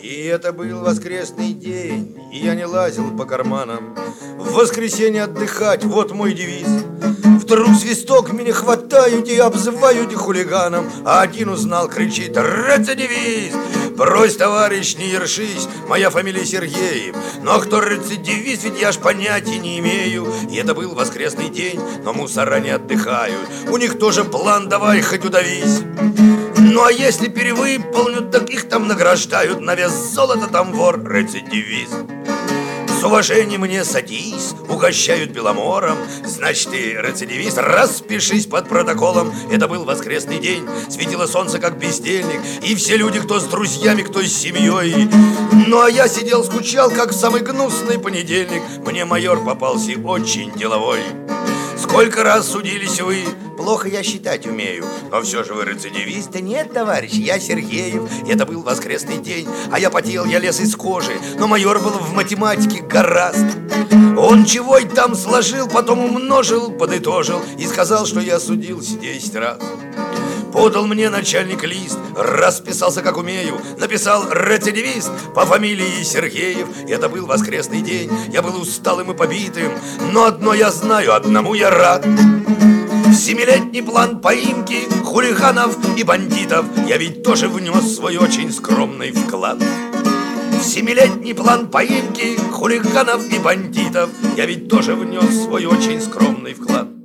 И это был воскресный день, и я не лазил по карманам. В воскресенье отдыхать, вот мой девиз. Вдруг свисток, меня хватают и обзывают и хулиганом. А один узнал, кричит: рецидивист! Брось, товарищ, не ершись, моя фамилия Сергеев. Но кто рецидивист, ведь я ж понятия не имею. И это был воскресный день, но мусора не отдыхают. У них тоже план, давай хоть удавись. Ну а если перевыполнят, так их там награждают. На вес золота там вор, рецидивист. С уважением мне садись, угощают беломором. Значит, ты рецидивист, распишись под протоколом. Это был воскресный день, светило солнце как бездельник. И все люди, кто с друзьями, кто с семьей. Ну а я сидел, скучал, как в самый гнусный понедельник. Мне майор попался очень деловой. Сколько раз судились вы? Плохо я считать умею, но все же вы рецидивист. Да нет, товарищ, я Сергеев. Это был воскресный день, а я потел, я лез из кожи. Но майор был в математике гораст. Он чего-то там сложил, потом умножил, подытожил и сказал, что я судился 10 раз. Подал мне начальник лист, расписался как умею. Написал рецидивист по фамилии Сергеев. Это был воскресный день, я был усталым и побитым. Но одно я знаю, одному я рад. Семилетний план поимки хулиганов и бандитов я ведь тоже внес свой очень скромный вклад. В семилетний план поимки хулиганов и бандитов я ведь тоже внес свой очень скромный вклад.